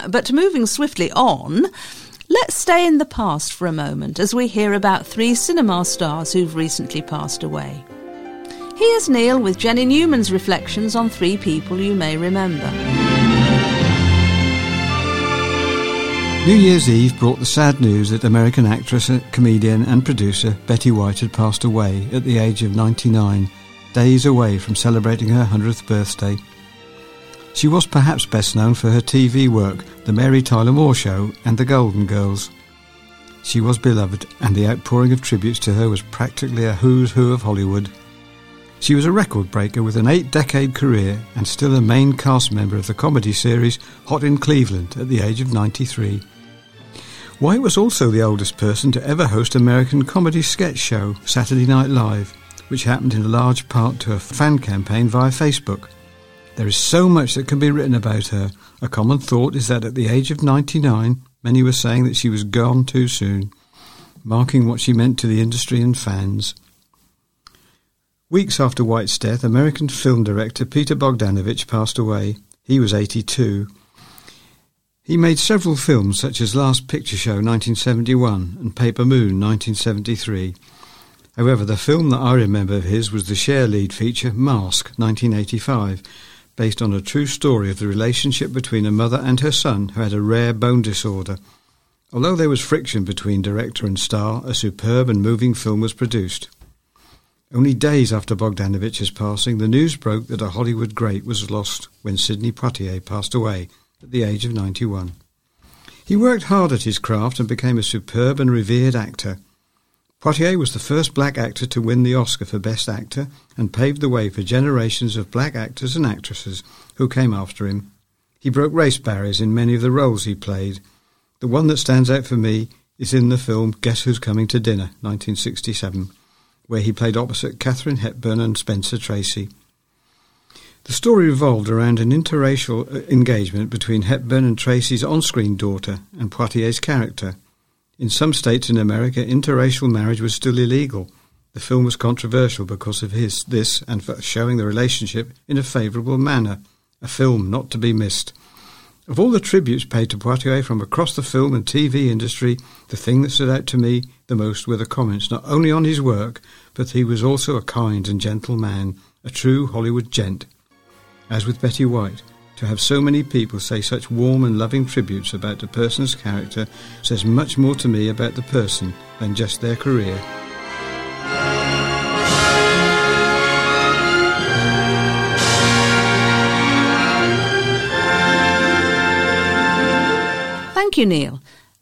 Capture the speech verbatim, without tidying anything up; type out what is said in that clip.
But moving swiftly on, let's stay in the past for a moment as we hear about three cinema stars who've recently passed away. Here's Neil with Jenny Newman's reflections on three people you may remember. New Year's Eve brought the sad news that American actress, comedian and producer Betty White had passed away at the age of ninety-nine, days away from celebrating her hundredth birthday. She was perhaps best known for her T V work, The Mary Tyler Moore Show and The Golden Girls. She was beloved, and the outpouring of tributes to her was practically a who's who of Hollywood. She was a record breaker with an eight-decade career and still a main cast member of the comedy series Hot in Cleveland at the age of ninety-three. White was also the oldest person to ever host American comedy sketch show Saturday Night Live, which happened in large part to a fan campaign via Facebook. There is so much that can be written about her. A common thought is that at the age of ninety-nine, many were saying that she was gone too soon, marking what she meant to the industry and fans. Weeks after White's death, American film director Peter Bogdanovich passed away. He was eighty-two. He made several films such as Last Picture Show nineteen seventy-one and Paper Moon nineteen seventy-three. However, the film that I remember of his was the Cher lead feature Mask nineteen eighty-five, based on a true story of the relationship between a mother and her son who had a rare bone disorder. Although there was friction between director and star, a superb and moving film was produced. Only days after Bogdanovich's passing, the news broke that a Hollywood great was lost when Sidney Poitier passed away at the age of ninety-one. He worked hard at his craft and became a superb and revered actor. Poitier was the first black actor to win the Oscar for Best Actor and paved the way for generations of black actors and actresses who came after him. He broke race barriers in many of the roles he played. The one that stands out for me is in the film Guess Who's Coming to Dinner, nineteen sixty-seven, where he played opposite Katharine Hepburn and Spencer Tracy. The story revolved around an interracial engagement between Hepburn and Tracy's on-screen daughter and Poitier's character. In some states in America, interracial marriage was still illegal. The film was controversial because of his this and for showing the relationship in a favourable manner, a film not to be missed. Of all the tributes paid to Poitier from across the film and T V industry, the thing that stood out to me the most were the comments not only on his work, but he was also a kind and gentle man, a true Hollywood gent. As with Betty White, to have so many people say such warm and loving tributes about a person's character says much more to me about the person than just their career. Thank you, Neil.